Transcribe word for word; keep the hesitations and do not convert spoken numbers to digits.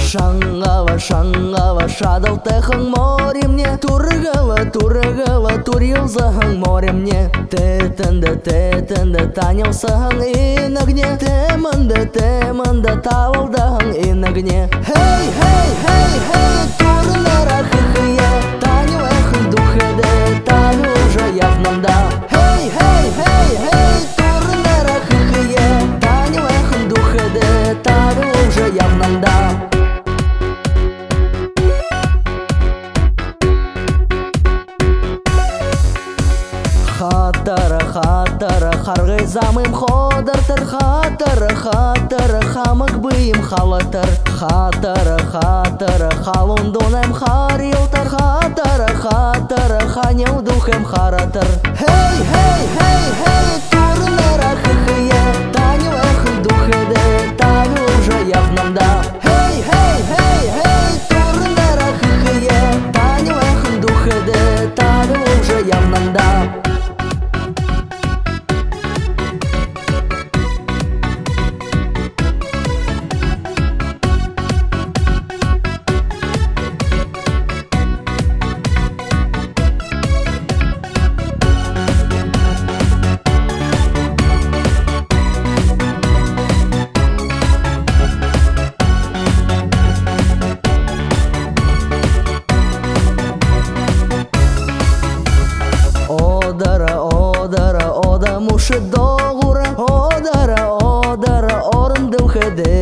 Шаңғава, шаңғава, шадалтығың моремне, Турғава, турғава, тур елзағың моремне. Тетінді, тетінді, танылсағың инігне, Темінді, темінді, тавылдағың инігне. Хей, хей, хей, хей, турнара хыхые, Танылығың духеде, таны уже явнымда. Хей, хей, хей, хей, турнара хыхые, Танылығың духеде, таны уже явнымда. Хатары, хатары, харгай замым ходыртыр. Хатары, хатары, хамык быйым халатыр. Хатары, хатары, халун донем харилтыр. Хатары, хатары, ханел духем харатыр. Хей, хей, хей, хей, турнара хыхые, Танылығың духеде, таны уже явнымда. Хей, хей, хей, хей, турнара хыхые, Танылығың духеде, таны уже явнымда. Одара, одара, ода мушы доғура. Одара, одара, орын дылхеде